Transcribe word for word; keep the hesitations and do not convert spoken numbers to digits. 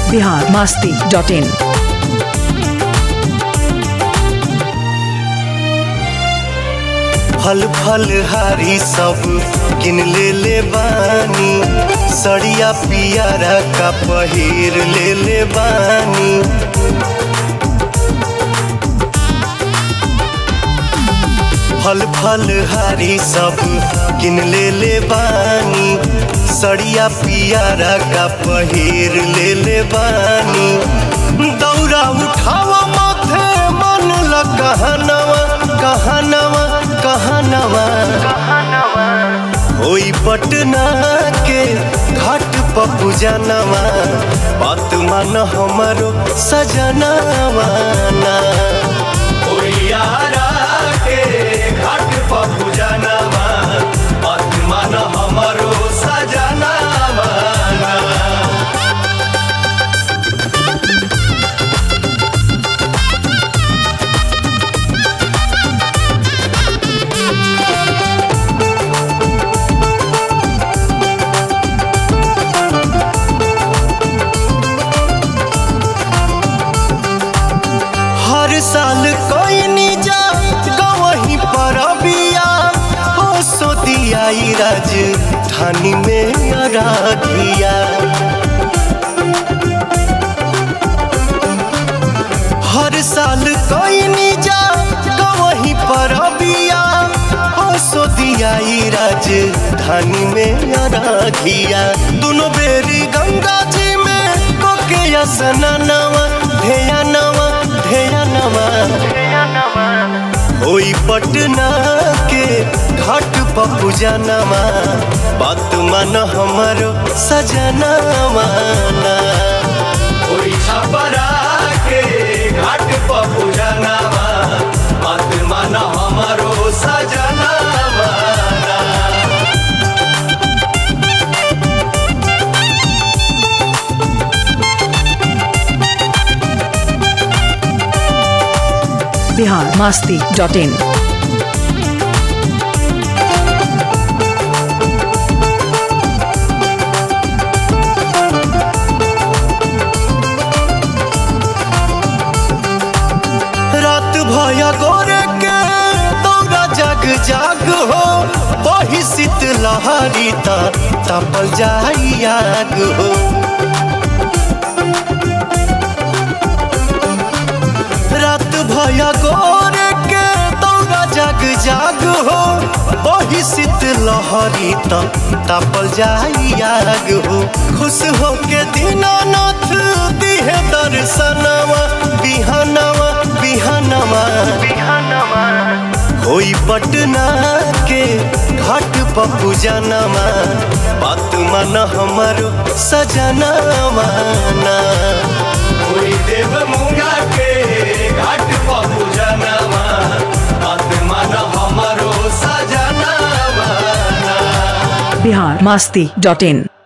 Bihar Masti dot इन। फल फल हारी सब किन ले ले बानी, सड़िया पियारा का पहिर ले ले बानी। फल फल हारी सब किन ले ले बानी, सड़िया पियारा का पहिर ले ले बानी। दौरा उठावा माथे मन ल कहनवा कहनवा कहनवा होई पटना के घाट पर पूजनवा, बात मान हमारो सजनवा ना। होई आरा के घाट पर पूजनवा, बात मान हमारो सजनवा ना। हर साल कोई नी जा गवही पर बिया, हो सो दिया राजधानी में अराधिया। हर साल कोई नी जा गवही पर बिया, हो सो दिया राजधानी में अराधिया। दोनों बेरी गंगा जी में कोके स्नानवा धेया नवा धेया नवा होई पटना के घाट पर पूजनवा, बात मान हमारो सजनवा ना। होई छपरा के घाट पर पूजनवा, बात मान हमारो सजनवा ना। Bihar Masti dot in. रात भया गोरे के दौरा जग जाग हो, बही शीत लहरी ता तपल जाई आग हो। रात भया गोरे के दौरा जग जाग हो, बही शीत लहरी ता तपल जाई आग हो। खुश हो के दीनानाथ दिहे दर्शनवा, बिहनवा बिहनवा होई पटना के घाट पर पूजनवा, बात मान हमारो सजनवा ना। होई देव मुंगा के घाट पर पूजनवा, बात मान हमारो सजनवा ना। बिहार मस्ती डॉट इन।